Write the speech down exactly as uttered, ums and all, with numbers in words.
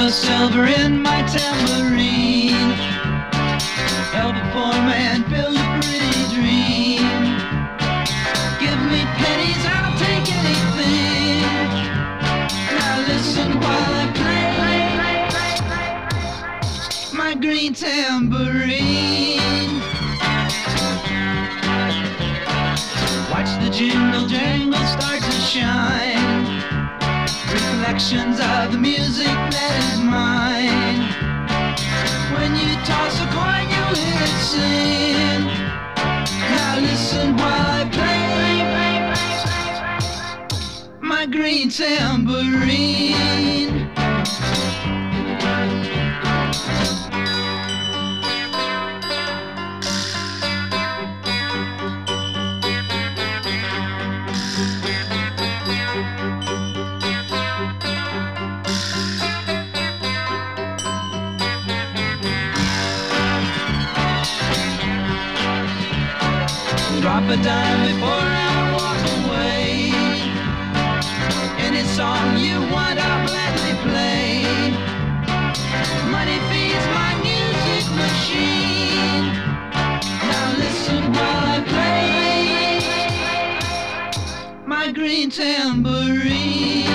the silver in my tambourine. Help a poor man build a pretty dream. Give me pennies, I'll take anything. Now listen while I play my green tambourine. Watch the jingle jangle start to shine. Reflections of the music that is mine. When you toss a coin, you hear it sing. Now listen while I play my green tambourine. Drop a dime before I walk away. Any song you want, I'll gladly play. Money feeds my music machine. Now listen while I play my green tambourine.